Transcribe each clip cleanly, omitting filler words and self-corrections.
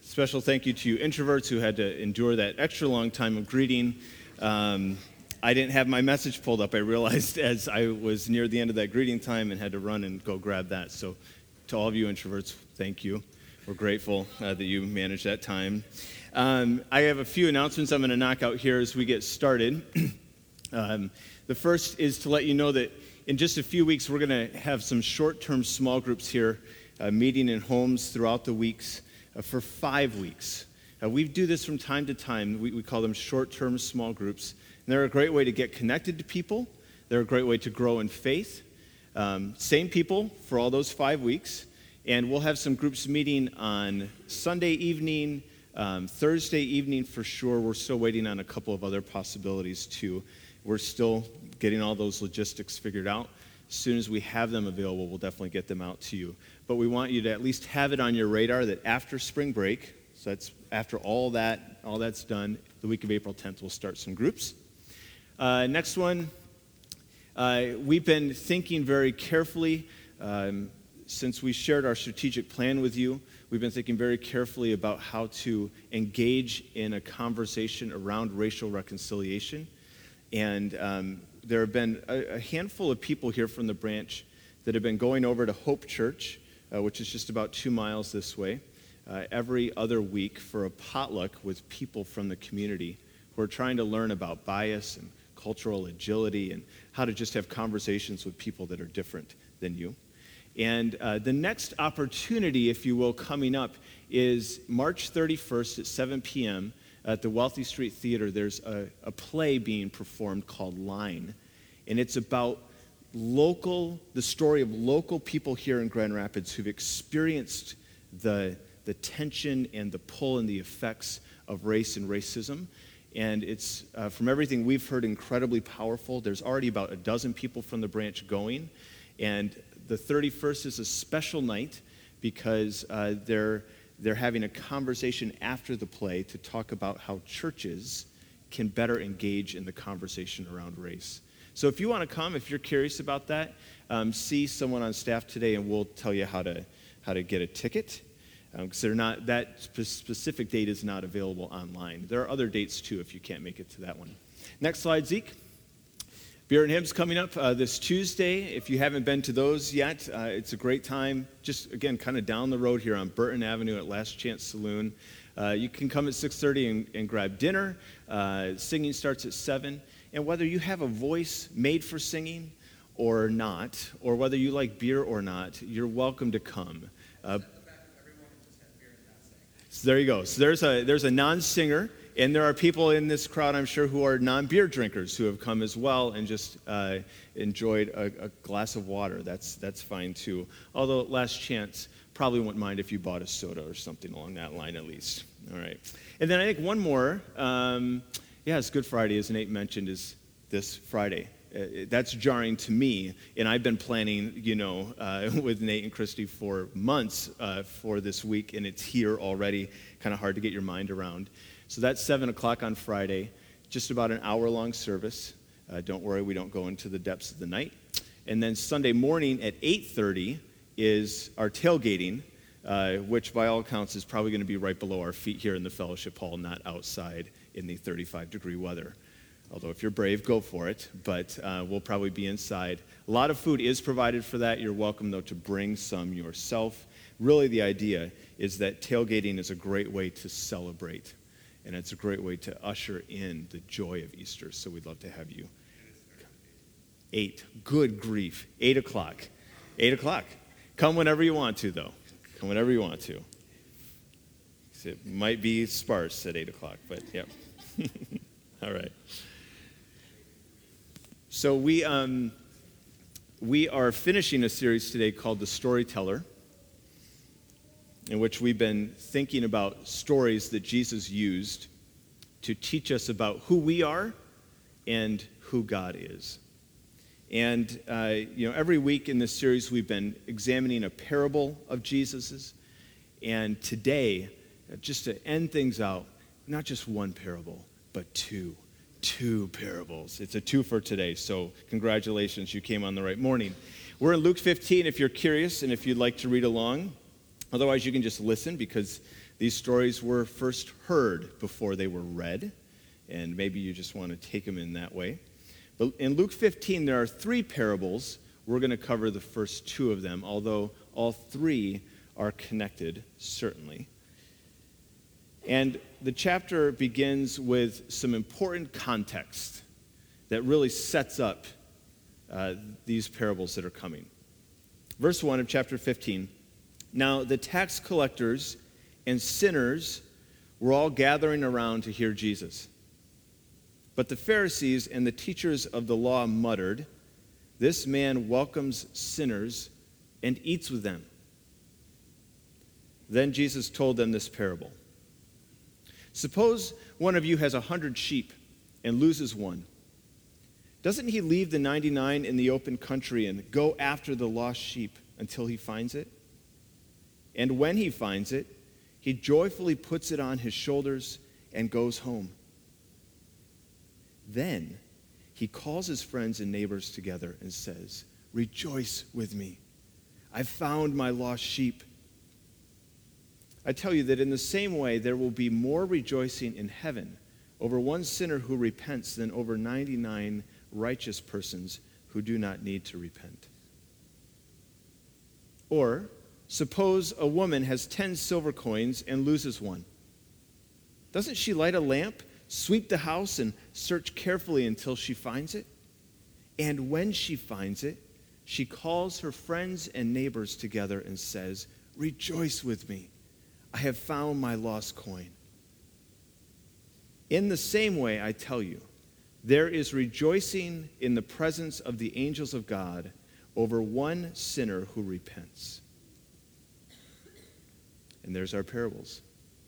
Special thank you to you introverts who had to endure that extra long time of greeting. I didn't have my message pulled up, I realized, as I was near the end of that greeting time and had to run and go grab that. So to all of you introverts, thank you. We're grateful that you managed that time. I have a few announcements I'm going to knock out here as we get started. The first is to let you know that in just a few weeks, we're going to have some short-term small groups here meeting in homes throughout the weeks for 5 weeks. We do this from time to time. We call them short-term small groups. And they're a great way to get connected to people. They're a great way to grow in faith. Same people for all those 5 weeks. And we'll have some groups meeting on Sunday evening, Thursday evening for sure. We're still waiting on a couple of other possibilities too. We're still getting all those logistics figured out. As soon as we have them available, we'll definitely get them out to you. But we want you to at least have it on your radar that after spring break, so that's after all that's done, the week of April 10th, we'll start some groups. Next one, we've been thinking very carefully since we shared our strategic plan with you. We've been thinking very carefully about how to engage in a conversation around racial reconciliation. And there have been a handful of people here from the branch that have been going over to Hope Church, which is just about 2 miles this way, every other week for a potluck with people from the community who are trying to learn about bias and cultural agility and how to just have conversations with people that are different than you. And the next opportunity, if you will, coming up is March 31st at 7 p.m. at the Wealthy Street Theater. There's a play being performed called Line, and it's about the story of local people here in Grand Rapids who've experienced the tension and the pull and the effects of race and racism. And it's, from everything we've heard, incredibly powerful. There's already about a dozen people from the branch going, and the 31st is a special night because they're having a conversation after the play to talk about how churches can better engage in the conversation around race. So if you want to come, if you're curious about that, see someone on staff today and we'll tell you how to get a ticket. Because that specific date is not available online. There are other dates too if you can't make it to that one. Next slide, Zeke. Beer and Hymns coming up this Tuesday. If you haven't been to those yet, it's a great time. Just, again, kind of down the road here on Burton Avenue at Last Chance Saloon. You can come at 6:30 and grab dinner. Singing starts at 7. And whether you have a voice made for singing or not, or whether you like beer or not, you're welcome to come. So there you go. So there's a non-singer. And there are people in this crowd, I'm sure, who are non-beer drinkers who have come as well and just enjoyed a glass of water. That's fine, too. Although, Last Chance probably wouldn't mind if you bought a soda or something along that line, at least. All right. And then I think one more. It's Good Friday, as Nate mentioned, is this Friday. That's jarring to me, and I've been planning, with Nate and Christy for months for this week, and it's here already. Kind of hard to get your mind around. So that's 7 o'clock on Friday, just about an hour-long service. Don't worry, we don't go into the depths of the night. And then Sunday morning at 8:30 is our tailgating, which by all accounts is probably going to be right below our feet here in the fellowship hall, not outside in the 35-degree weather. Although if you're brave, go for it, but we'll probably be inside. A lot of food is provided for that. You're welcome, though, to bring some yourself. Really, the idea is that tailgating is a great way to celebrate. And it's a great way to usher in the joy of Easter. So we'd love to have you. 8. Good grief. 8 o'clock. 8 o'clock. Come whenever you want to, though. Come whenever you want to. It might be sparse at 8 o'clock, but yeah. All right. So we are finishing a series today called The Storyteller, in which we've been thinking about stories that Jesus used to teach us about who we are and who God is. And, every week in this series, we've been examining a parable of Jesus's. And today, just to end things out, not just one parable, but two parables. It's a two for today, so congratulations, you came on the right morning. We're in Luke 15 if you're curious and if you'd like to read along. Otherwise, you can just listen because These stories were first heard before they were read, and maybe you just want to take them in that way. But in Luke 15, there are 3 parables. We're going to cover the first 2 of them, although all 3 are connected, certainly. And the chapter begins with some important context that really sets up these parables that are coming. Verse 1 of chapter 15. Now the tax collectors and sinners were all gathering around to hear Jesus. But the Pharisees and the teachers of the law muttered, "This man welcomes sinners and eats with them." Then Jesus told them this parable. Suppose one of you has 100 sheep and loses one. Doesn't he leave the 99 in the open country and go after the lost sheep until he finds it? And when he finds it, he joyfully puts it on his shoulders and goes home. Then he calls his friends and neighbors together and says, "Rejoice with me. I found my lost sheep." I tell you that in the same way there will be more rejoicing in heaven over one sinner who repents than over 99 righteous persons who do not need to repent. Or, suppose a woman has 10 silver coins and loses one. Doesn't she light a lamp, sweep the house, and search carefully until she finds it? And when she finds it, she calls her friends and neighbors together and says, "Rejoice with me. I have found my lost coin." In the same way, I tell you, there is rejoicing in the presence of the angels of God over one sinner who repents. And there's our parables.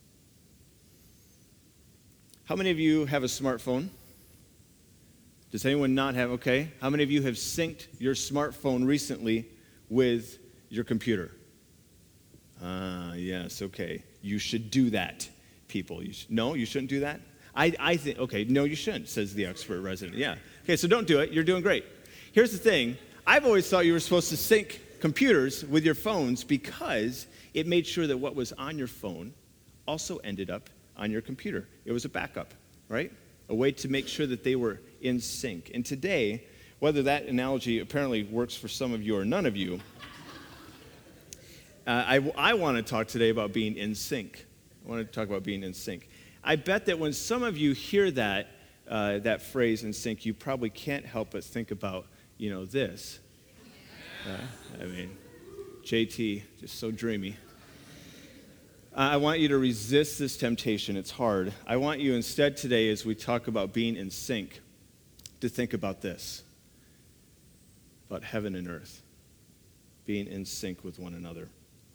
How many of you have a smartphone? Does anyone not have? Okay. How many of you have synced your smartphone recently with your computer? Yes, okay. You should do that, people. No, you shouldn't do that? I think, okay, no, you shouldn't, says the expert resident. Yeah. Okay, so don't do it. You're doing great. Here's the thing. I've always thought you were supposed to sync computers with your phones because it made sure that what was on your phone also ended up on your computer. It was a backup, right? A way to make sure that they were in sync. And today, whether that analogy apparently works for some of you or none of you, I want to talk today about being in sync. I want to talk about being in sync. I bet that when some of you hear that phrase in sync, you probably can't help but think about, this. JT, just so dreamy. I want you to resist this temptation. It's hard. I want you instead today, as we talk about being in sync, to think about this, about heaven and earth, being in sync with one another.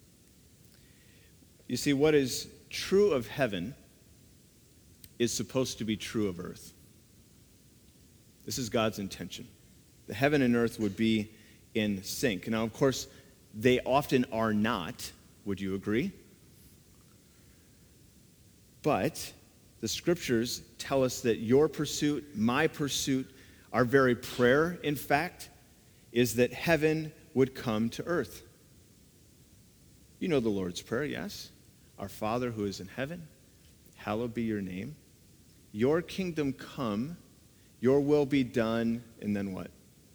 You see, what is true of heaven is supposed to be true of earth. This is God's intention. The heaven and earth would be in sync. Now, of course, they often are not. Would you agree? But the scriptures tell us that your pursuit, my pursuit, our very prayer, in fact, is that heaven would come to earth. You know the Lord's Prayer, yes? Our Father who is in heaven, hallowed be your name. Your kingdom come, your will be done, and then what?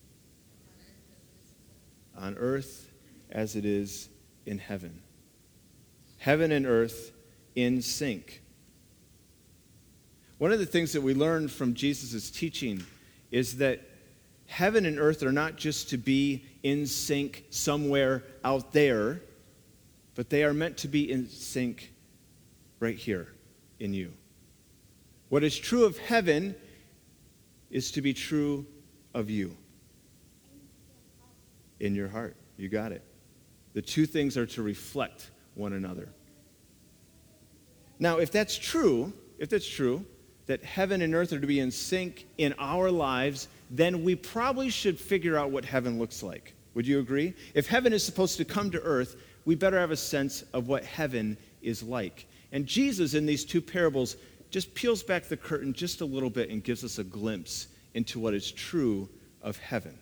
On earth as it is in heaven. Heaven and earth in sync. One of the things that we learn from Jesus' teaching is that heaven and earth are not just to be in sync somewhere out there, but they are meant to be in sync right here in you. What is true of heaven is to be true of you. In your heart. You got it. The two things are to reflect one another. Now, if that's true, that heaven and earth are to be in sync in our lives, then we probably should figure out what heaven looks like. Would you agree? If heaven is supposed to come to earth, we better have a sense of what heaven is like. And Jesus, in these two parables, just peels back the curtain just a little bit and gives us a glimpse into what is true of heaven.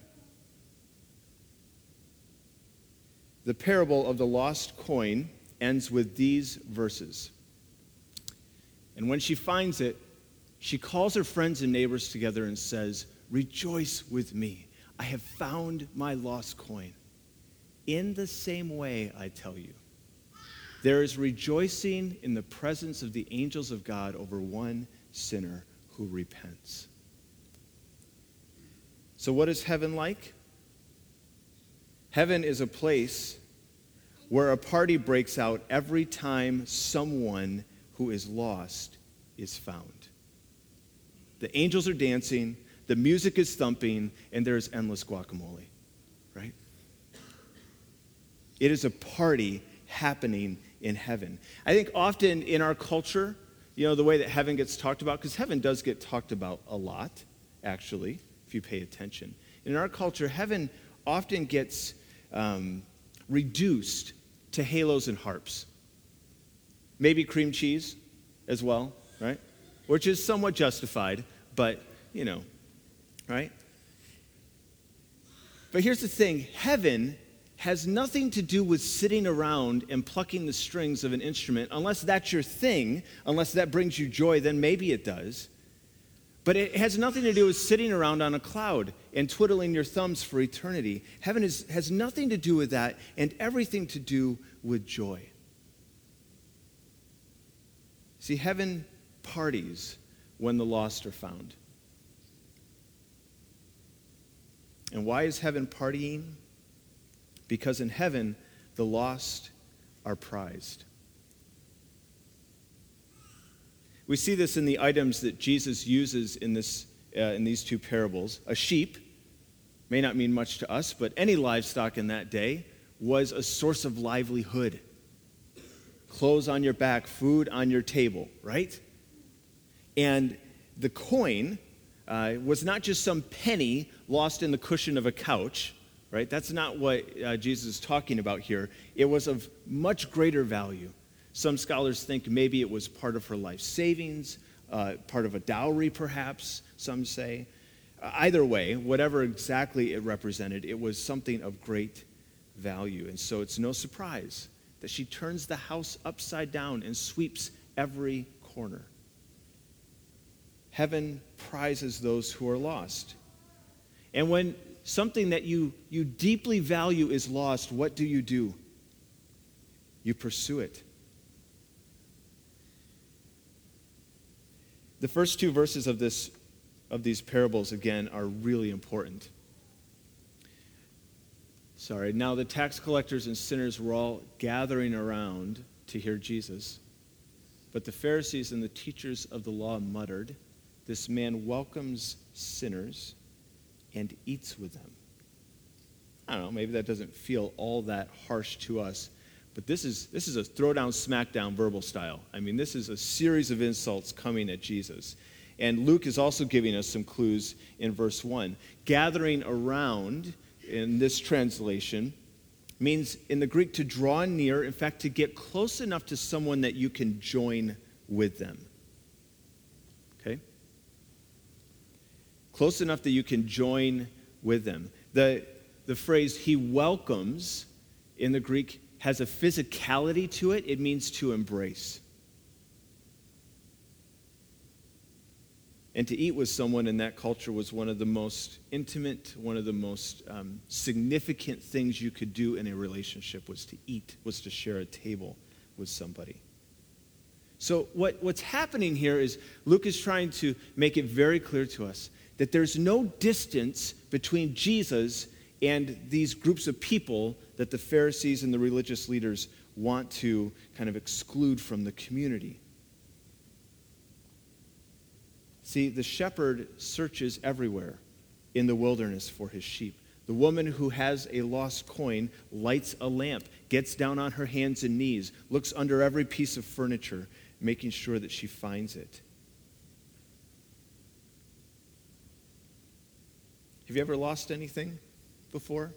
The parable of the lost coin ends with these verses. And when she finds it, she calls her friends and neighbors together and says, "Rejoice with me. I have found my lost coin." In the same way, I tell you, there is rejoicing in the presence of the angels of God over one sinner who repents. So what is heaven like? Heaven is a place where a party breaks out every time someone who is lost is found. The angels are dancing, the music is thumping, and there's endless guacamole, right? It is a party happening in heaven. I think often in our culture, the way that heaven gets talked about, because heaven does get talked about a lot, actually, if you pay attention. In our culture, heaven often gets reduced to halos and harps. Maybe cream cheese as well, right? Which is somewhat justified, but, right? But here's the thing. Heaven has nothing to do with sitting around and plucking the strings of an instrument. Unless that's your thing, unless that brings you joy, then maybe it does. But it has nothing to do with sitting around on a cloud and twiddling your thumbs for eternity. Heaven has nothing to do with that and everything to do with joy. See, heaven parties when the lost are found. And why is heaven partying? Because in heaven, the lost are prized. We see this in the items that Jesus uses in these two parables. A sheep may not mean much to us, but any livestock in that day was a source of livelihood. Clothes on your back, food on your table, right? And the coin was not just some penny lost in the cushion of a couch, right? That's not what Jesus is talking about here. It was of much greater value. Some scholars think maybe it was part of her life savings, part of a dowry perhaps, some say. Either way, whatever exactly it represented, it was something of great value. And so it's no surprise that she turns the house upside down and sweeps every corner. Heaven prizes those who are lost. And when something that you deeply value is lost, what do? You pursue it. The first two verses of these parables, again, are really important. Now the tax collectors and sinners were all gathering around to hear Jesus. But the Pharisees and the teachers of the law muttered, "This man welcomes sinners and eats with them." I don't know, maybe that doesn't feel all that harsh to us, but this is a throwdown, smackdown verbal style. I mean, this is a series of insults coming at Jesus. And Luke is also giving us some clues in verse 1. Gathering around, in this translation, means in the Greek to draw near, in fact, to get close enough to someone that you can join with them. Okay? Close enough that you can join with them. The phrase "he welcomes" in the Greek has a physicality to it. It means to embrace. And to eat with someone in that culture was one of the most intimate, one of the most significant things you could do in a relationship was to eat, was to share a table with somebody. So what's happening here is Luke is trying to make it very clear to us that there's no distance between Jesus and these groups of people that the Pharisees and the religious leaders want to kind of exclude from the community. See, the shepherd searches everywhere in the wilderness for his sheep. The woman who has a lost coin lights a lamp, gets down on her hands and knees, looks under every piece of furniture, making sure that she finds it. Have you ever lost anything before?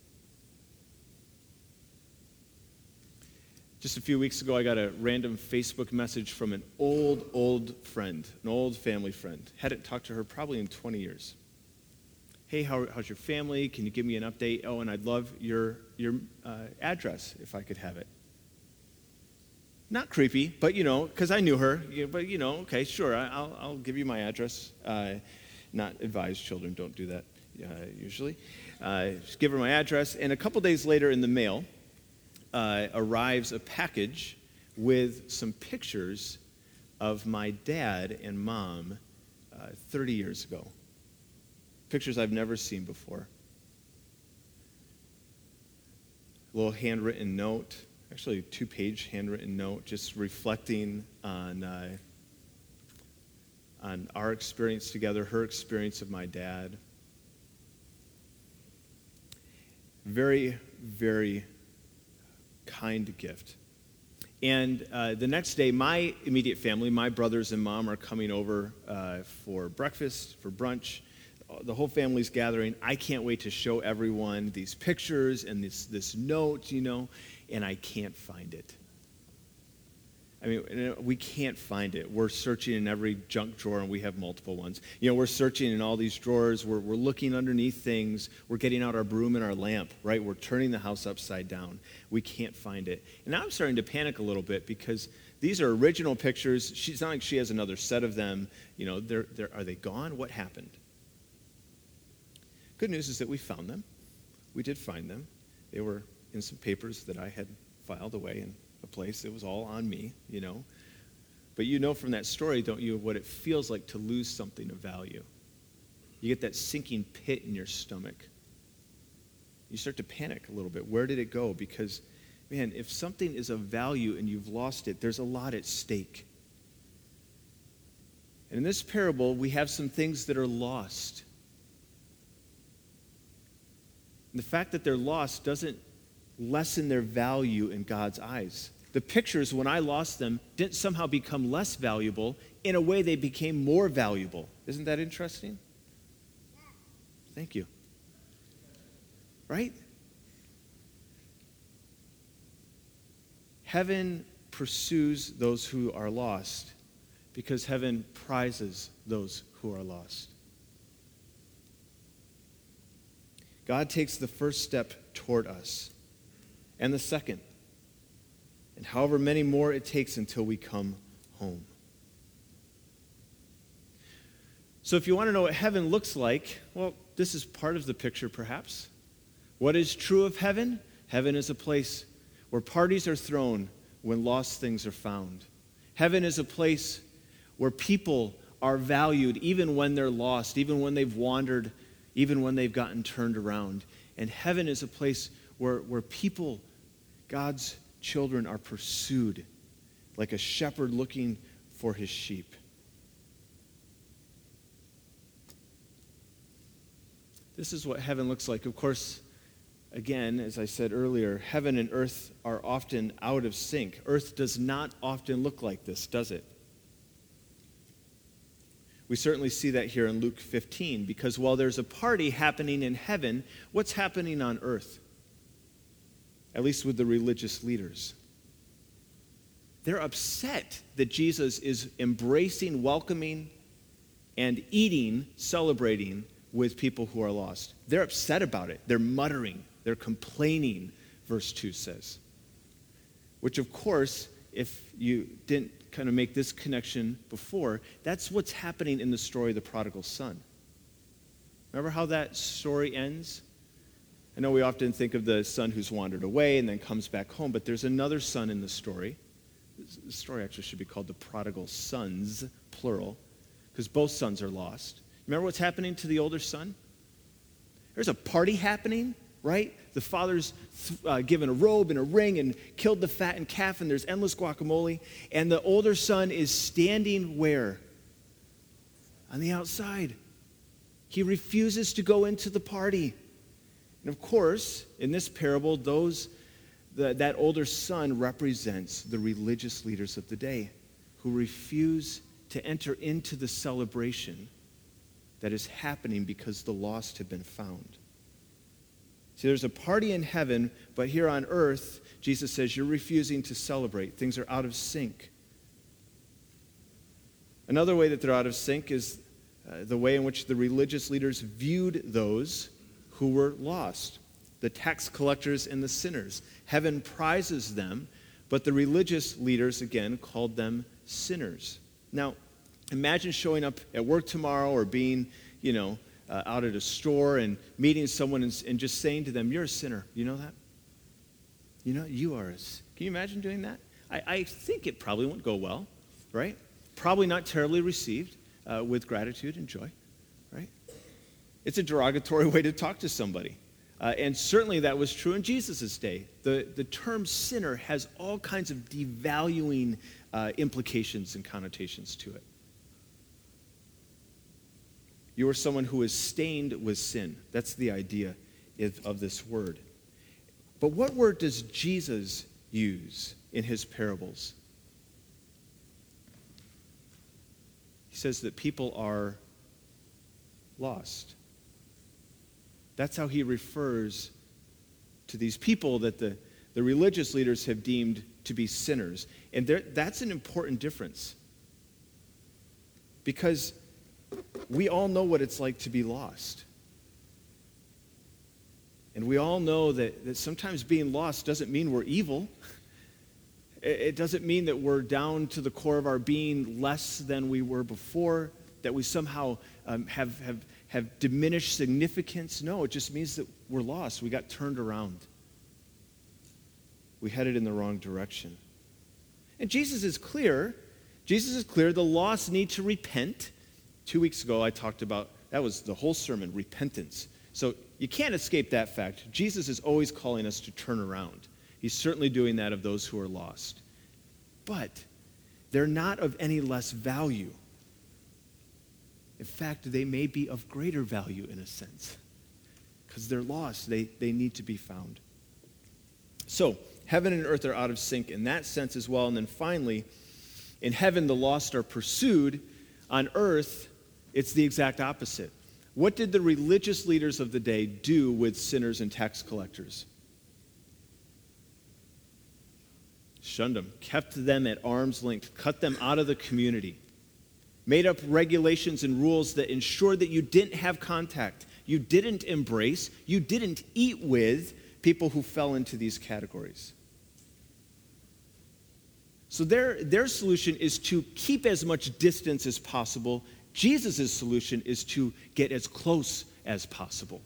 Just a few weeks ago, I got a random Facebook message from an old friend, an old family friend. Hadn't talked to her probably in 20 years. "Hey, how's your family? Can you give me an update? Oh, and I'd love your address if I could have it." Not creepy, but, because I knew her. But, okay, sure, I'll give you my address. Not advised, children don't do that usually. Just give her my address. And a couple days later in the mail arrives a package with some pictures of my dad and mom 30 years ago. Pictures I've never seen before. A little handwritten note, actually a 2-page handwritten note, just reflecting on our experience together, her experience of my dad. Very, very kind gift. And the next day, my immediate family, my brothers and mom, are coming over for breakfast, for brunch. The whole family's gathering. I can't wait to show everyone these pictures and this note, and I can't find it. I mean, we can't find it. We're searching in every junk drawer, and we have multiple ones. We're searching in all these drawers. We're looking underneath things. We're getting out our broom and our lamp, right? We're turning the house upside down. We can't find it. And now I'm starting to panic a little bit because these are original pictures. It's not like she has another set of them. Are they gone? What happened? Good news is that we found them. We did find them. They were in some papers that I had filed away in a place. It was all on me, But from that story, don't you, what it feels like to lose something of value. You get that sinking pit in your stomach. You start to panic a little bit. Where did it go? Because, man, if something is of value and you've lost it, there's a lot at stake. And in this parable, we have some things that are lost. And the fact that they're lost doesn't lessen their value in God's eyes. The pictures, when I lost them, didn't somehow become less valuable. In a way, they became more valuable. Isn't that interesting? Thank you. Right? Heaven pursues those who are lost because heaven prizes those who are lost. God takes the first step toward us, and the second, and however many more it takes until we come home. So if you want to know what heaven looks like, well, this is part of the picture perhaps. What is true of heaven? Heaven is a place where parties are thrown when lost things are found. Heaven is a place where people are valued even when they're lost, even when they've wandered, even when they've gotten turned around. And heaven is a place where people, God's children, are pursued like a shepherd looking for his sheep. This is what heaven looks like. Of course, again, as I said earlier, heaven and earth are often out of sync. Earth does not often look like this, does it? We certainly see that here in Luke 15, because while there's a party happening in heaven, what's happening on earth? At least with the religious leaders. They're upset that Jesus is embracing, welcoming, and eating, celebrating with people who are lost. They're upset about it. They're muttering. They're complaining, verse 2 says. Which, of course, if you didn't kind of make this connection before, that's what's happening in the story of the prodigal son. Remember how that story ends? I know we often think of the son who's wandered away and then comes back home, but there's another son in the story. The story actually should be called the prodigal sons, plural, because both sons are lost. Remember what's happening to the older son? There's a party happening, right? The father's given a robe and a ring and killed the fattened calf, and there's endless guacamole. And the older son is standing where? On the outside. He refuses to go into the party. And of course, in this parable, that older son represents the religious leaders of the day who refuse to enter into the celebration that is happening because the lost have been found. See, there's a party in heaven, but here on earth, Jesus says, you're refusing to celebrate. Things are out of sync. Another way that they're out of sync is the way in which the religious leaders viewed those who were lost, the tax collectors and the sinners. Heaven prizes them, But the religious leaders, again, called them sinners. Now, imagine showing up at work tomorrow or being, out at a store and meeting someone and just saying to them, "You're a sinner." You know that? You are a sinner. Can you imagine doing that? I think it probably won't go well, right? Probably not terribly received with gratitude and joy, right? It's a derogatory way to talk to somebody. And certainly that was true in Jesus' day. The term sinner has all kinds of devaluing implications and connotations to it. You are someone who is stained with sin. That's the idea of this word. But what word does Jesus use in his parables? He says that people are lost. That's how he refers to these people that the religious leaders have deemed to be sinners. And that's an important difference. Because we all know what it's like to be lost. And we all know that sometimes being lost doesn't mean we're evil. It doesn't mean that we're down to the core of our being less than we were before, that we somehow have diminished significance. No, it just means that we're lost. We got turned around. We headed in the wrong direction. And Jesus is clear. The lost need to repent. 2 weeks ago, I talked about, that was the whole sermon, repentance. So you can't escape that fact. Jesus is always calling us to turn around. He's certainly doing that of those who are lost. But they're not of any less value. In fact, they may be of greater value in a sense. Because they're lost. They need to be found. So, heaven and earth are out of sync in that sense as well. And then finally, in heaven, the lost are pursued. On earth, it's the exact opposite. What did the religious leaders of the day do with sinners and tax collectors? Shunned them, kept them at arm's length, cut them out of the community, made up regulations and rules that ensured that you didn't have contact, you didn't embrace, you didn't eat with people who fell into these categories. So their solution is to keep as much distance as possible. Jesus' solution is to get as close as possible.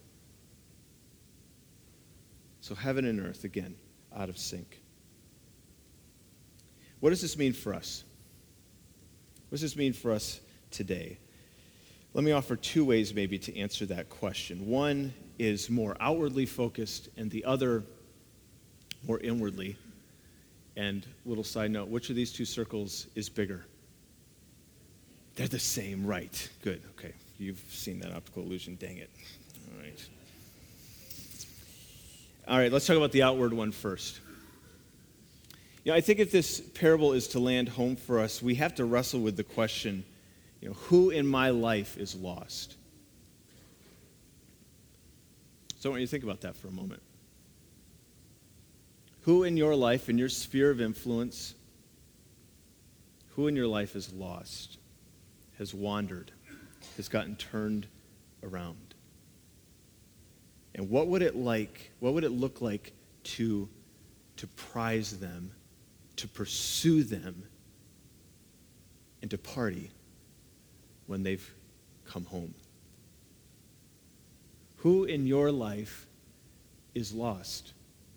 So heaven and earth, again, out of sync. What does this mean for us? What does this mean for us today? Let me offer two ways maybe to answer that question. One is more outwardly focused, and the other more inwardly. And little side note, which of these two circles is bigger? They're the same, right? Good, okay. You've seen that optical illusion, dang it. All right, let's talk about the outward one first. I think if this parable is to land home for us, we have to wrestle with the question, who in my life is lost? So I want you to think about that for a moment. Who in your life, in your sphere of influence, who in your life is lost, has wandered, has gotten turned around? And what would it look like to prize them, to pursue them, and to party when they've come home? Who in your life is lost?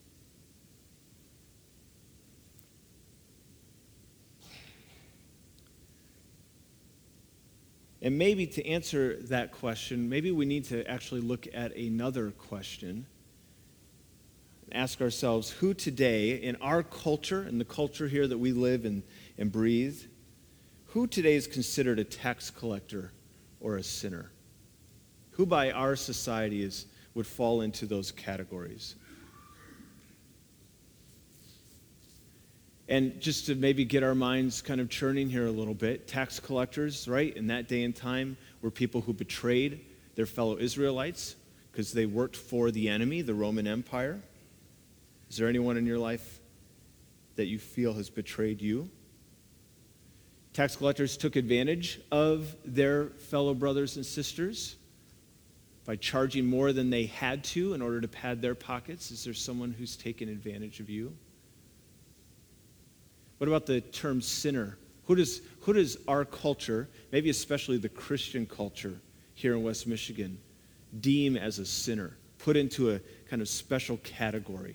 And maybe to answer that question, maybe we need to actually look at another question. Ask ourselves, who today in our culture, in the culture here that we live and breathe, who today is considered a tax collector or a sinner? Who by our society would fall into those categories? And just to maybe get our minds kind of churning here a little bit, tax collectors, right, in that day and time were people who betrayed their fellow Israelites because they worked for the enemy, the Roman Empire. Is there anyone in your life that you feel has betrayed you? Tax collectors took advantage of their fellow brothers and sisters by charging more than they had to in order to pad their pockets. Is there someone who's taken advantage of you? What about the term sinner? Who does our culture, maybe especially the Christian culture here in West Michigan, deem as a sinner, put into a kind of special category?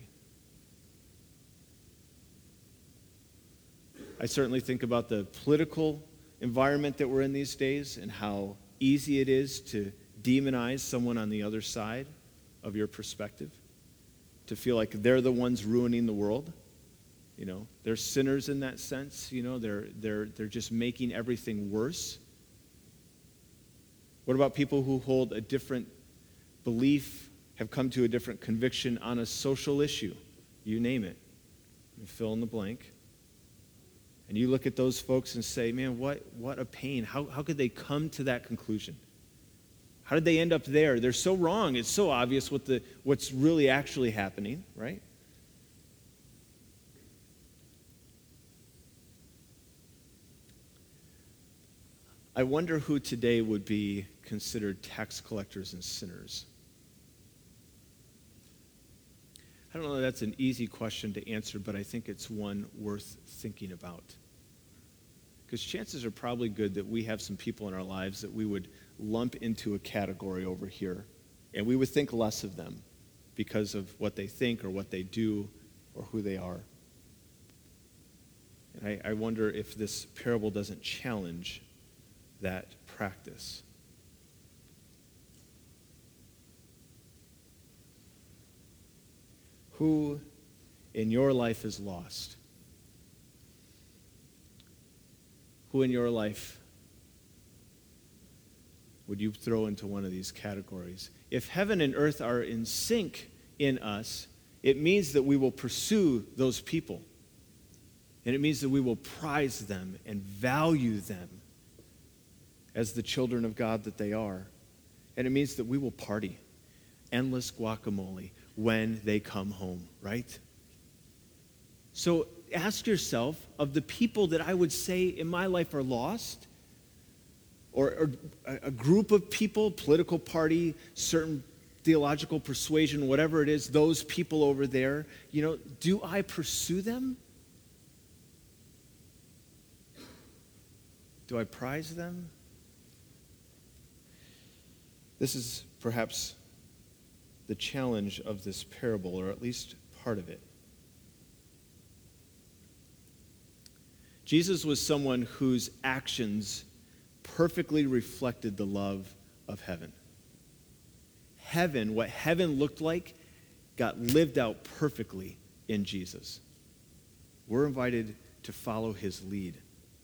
I certainly think about the political environment that we're in these days and how easy it is to demonize someone on the other side of your perspective, to feel like they're the ones ruining the world. You know, they're sinners in that sense. You know, they're just making everything worse. What about people who hold a different belief, have come to a different conviction on a social issue? You name it. You fill in the blank. And you look at those folks and say, man, what a pain. How could they come to that conclusion? How did they end up there? They're so wrong. It's so obvious what's really actually happening, right? I wonder who today would be considered tax collectors and sinners. I don't know that that's an easy question to answer, but I think it's one worth thinking about. Because chances are probably good that we have some people in our lives that we would lump into a category over here, and we would think less of them because of what they think or what they do or who they are. And I wonder if this parable doesn't challenge that practice. Who in your life is lost? Who in your life would you throw into one of these categories? If heaven and earth are in sync in us, it means that we will pursue those people. And it means that we will prize them and value them as the children of God that they are. And it means that we will party endless guacamole when they come home, right? So ask yourself, of the people that I would say in my life are lost, or a group of people, political party, certain theological persuasion, whatever it is, those people over there, do I pursue them? Do I prize them? This is perhaps the challenge of this parable, or at least part of it. Jesus was someone whose actions perfectly reflected the love of heaven. Heaven, what heaven looked like, got lived out perfectly in Jesus. We're invited to follow his lead,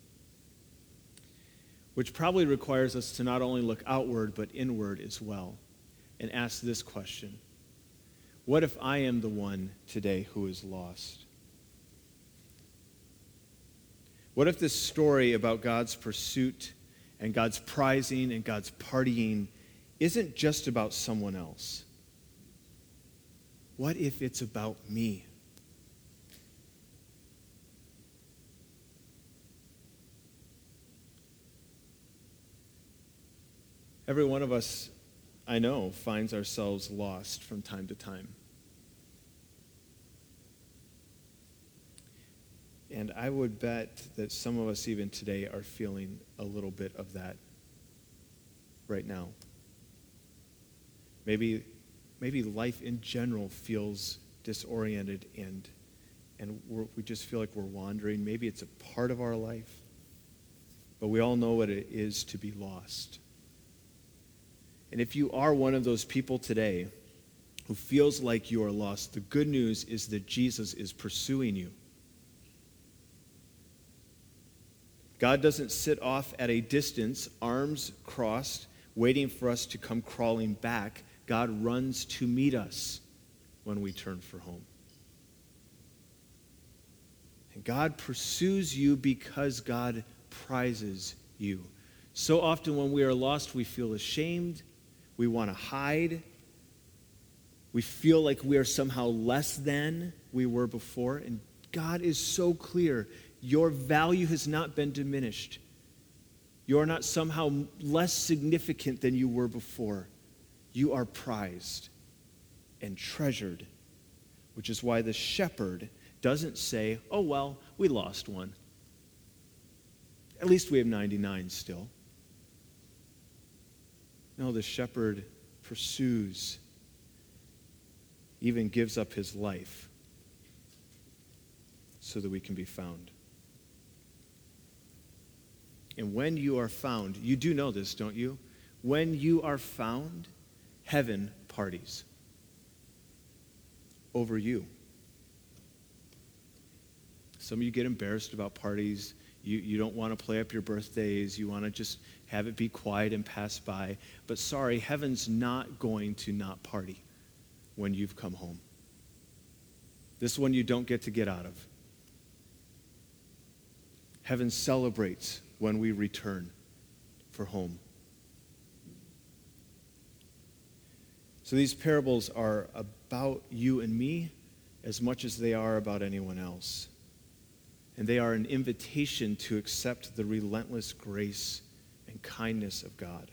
which probably requires us to not only look outward, but inward as well, and ask this question: what if I am the one today who is lost? What if this story about God's pursuit and God's prizing and God's partying isn't just about someone else? What if it's about me? Every one of us, I know, finds ourselves lost from time to time. And I would bet that some of us even today are feeling a little bit of that right now. Maybe life in general feels disoriented and we just feel like we're wandering. Maybe it's a part of our life, but we all know what it is to be lost. And if you are one of those people today who feels like you are lost, the good news is that Jesus is pursuing you. God doesn't sit off at a distance, arms crossed, waiting for us to come crawling back. God runs to meet us when we turn for home. And God pursues you because God prizes you. So often when we are lost, we feel ashamed. We want to hide. We feel like we are somehow less than we were before. And God is so clear. Your value has not been diminished. You are not somehow less significant than you were before. You are prized and treasured, which is why the shepherd doesn't say, oh, well, we lost one. At least we have 99 still. No, the shepherd pursues, even gives up his life so that we can be found. And when you are found, you do know this, don't you? When you are found, heaven parties over you. Some of you get embarrassed about parties. You don't want to play up your birthdays. You want to just have it be quiet and pass by. But sorry, heaven's not going to not party when you've come home. This one you don't get out of. Heaven celebrates when we return for home. So these parables are about you and me as much as they are about anyone else. And they are an invitation to accept the relentless grace and kindness of God.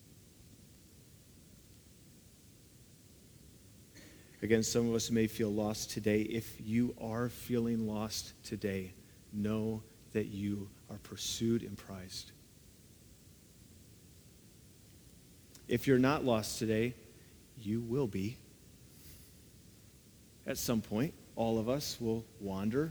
Again, some of us may feel lost today. If you are feeling lost today, know that you are pursued and prized. If you're not lost today, you will be. At some point, all of us will wander.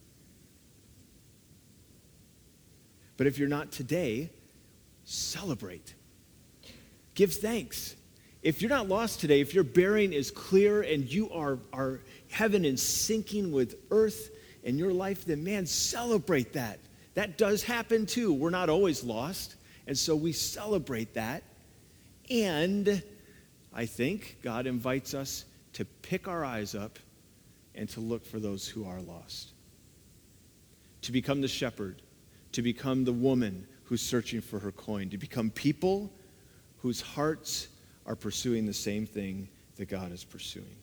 But if you're not today, celebrate. Give thanks. If you're not lost today, if your bearing is clear and you are heaven is syncing with earth in your life, then man, celebrate that. That does happen too. We're not always lost. And so we celebrate that. And I think God invites us to pick our eyes up and to look for those who are lost. To become the shepherd, to become the woman who's searching for her coin, to become people whose hearts are pursuing the same thing that God is pursuing.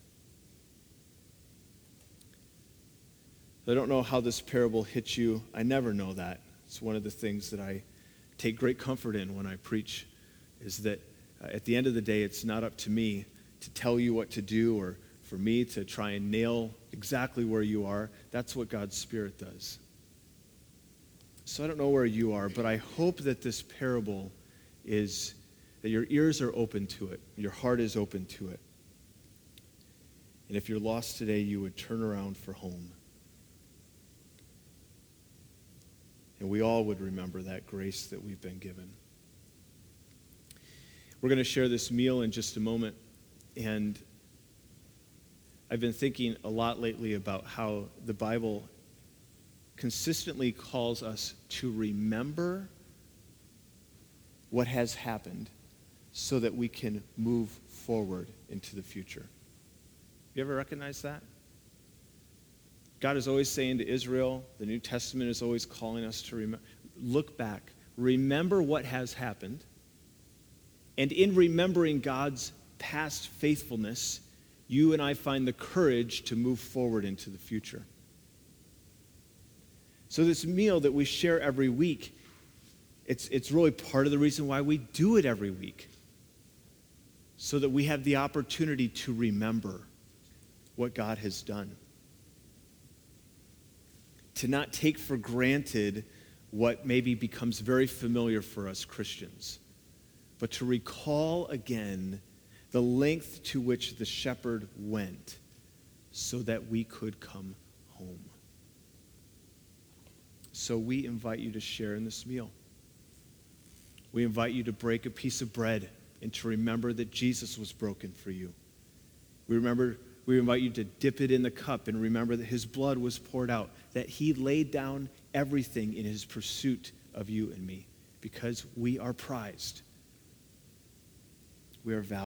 I don't know how this parable hits you. I never know that. It's one of the things that I take great comfort in when I preach, is that at the end of the day, it's not up to me to tell you what to do or for me to try and nail exactly where you are. That's what God's Spirit does. So I don't know where you are, but I hope that this parable is that your ears are open to it, your heart is open to it. And if you're lost today, you would turn around for home. And we all would remember that grace that we've been given. We're going to share this meal in just a moment. And I've been thinking a lot lately about how the Bible consistently calls us to remember what has happened so that we can move forward into the future. You ever recognize that? God is always saying to Israel, the New Testament is always calling us to look back, remember what has happened, and in remembering God's past faithfulness, you and I find the courage to move forward into the future. So this meal that we share every week, it's really part of the reason why we do it every week, so that we have the opportunity to remember what God has done. To not take for granted what maybe becomes very familiar for us Christians, but to recall again the length to which the shepherd went so that we could come home. So we invite you to share in this meal. We invite you to break a piece of bread and to remember that Jesus was broken for you. We invite you to dip it in the cup and remember that his blood was poured out, that he laid down everything in his pursuit of you and me, because we are prized. We are valued.